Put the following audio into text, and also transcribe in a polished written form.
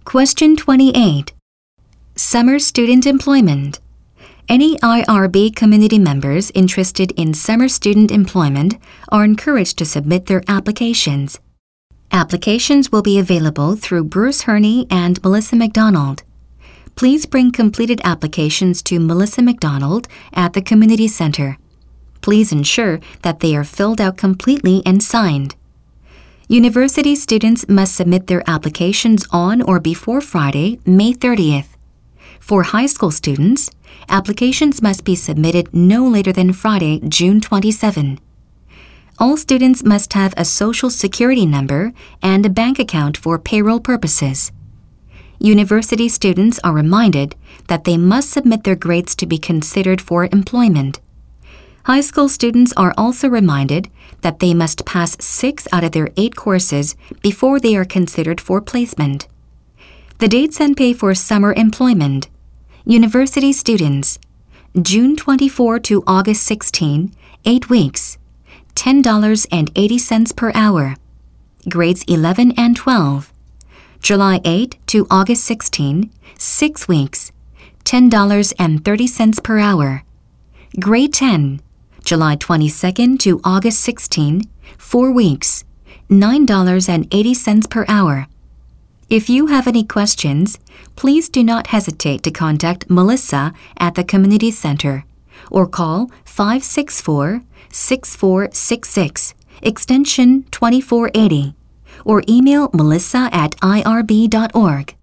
Question 28. Summer Student Employment. Any IRB community members interested in summer student employment are encouraged to submit their applications. Applications will be available through Bruce Herney and Melissa McDonald. Please bring completed applications to Melissa McDonald at the Community Center. Please ensure that they are filled out completely and signed. University students must submit their applications on or before Friday, May 30th. For high school students, applications must be submitted no later than Friday, June 27. All students must have a Social Security number and a bank account for payroll purposes. University students are reminded that they must submit their grades to be considered for employment. High school students are also reminded that they must pass 6 out of their 8 courses before they are considered for placement. The dates and pay for summer employment. University students, June 24 to August 16, 8 weeks, $10.80 per hour. Grades 11 and 12. July 8 to August 16, 6 weeks, $10.30 per hour. Grade 10, July 22 to August 16, 4 weeks, $9.80 per hour. If you have any questions, please do not hesitate to contact Melissa at the Community Center or call 564-6466, extension 2480, or email melissa@irb.org.